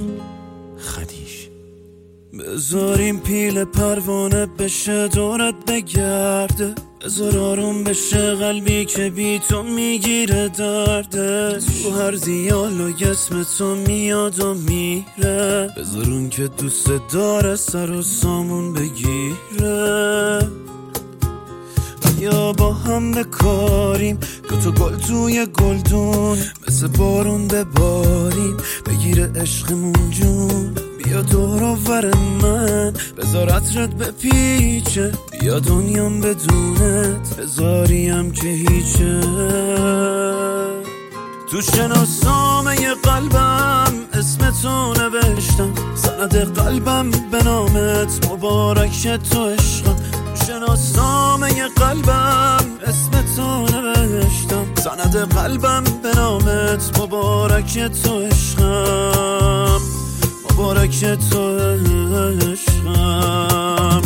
خدیش. بذاریم پیل پروانه بشه دورت بگرده، بذار آروم بشه قلبی که بی تو میگیره دردش، تو هر دیالوگ اسم تو میاد و میره، بذار اون که دوست داره سر و سامون بگیره. یا با هم بکاریم دوتا گل توی گلدون، مثل بارون بباریم بگیره عشقمون جون. بیا دور آور من بذار عطرت بپیچه، بیا دنیام بدونت بذاریم که هیچه. تو شناسنامه قلبم اسم تو نوشتم، سند قلبم به نامت مبارک تو عشقم. تو شناسنامه قلبم اسم تو نوشتم، سند قلبم به نامت مبارک تو عشقم، مبارک تو عشقم.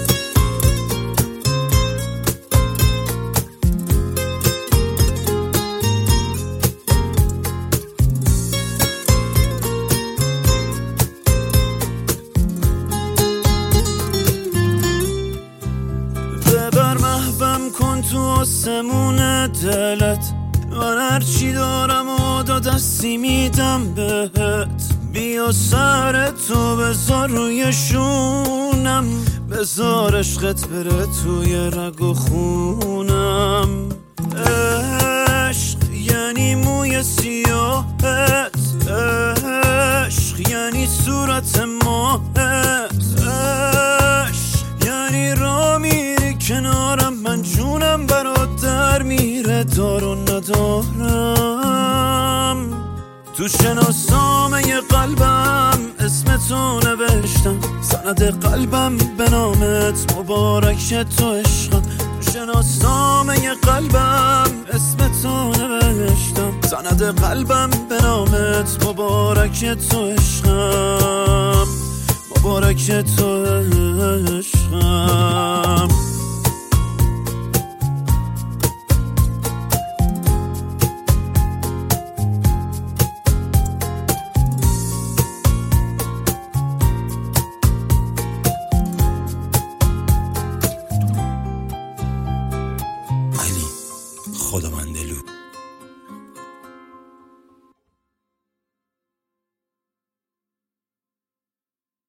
ببر محوم کن تو آسمون دلت، من هرچی دارم و دو دستی میدم بهت. بیا سر تو بذار روی شونم، بذار عشقت بره توی رگ و خونم. عشق یعنی موی سیاهت، عشق یعنی صورت ماهت، عشق یعنی را میری کنارم، من جونم برات در میره دار و ندارم. تو شناسنامه قلبم اسم تو نوشتم، سند قلبم به نامت مبارک تو عشقم. تو شناسنامه قلبم اسم تو نوشتم، سند قلبم به نامت مبارک تو عشقم، مبارک تو عشقم. خدا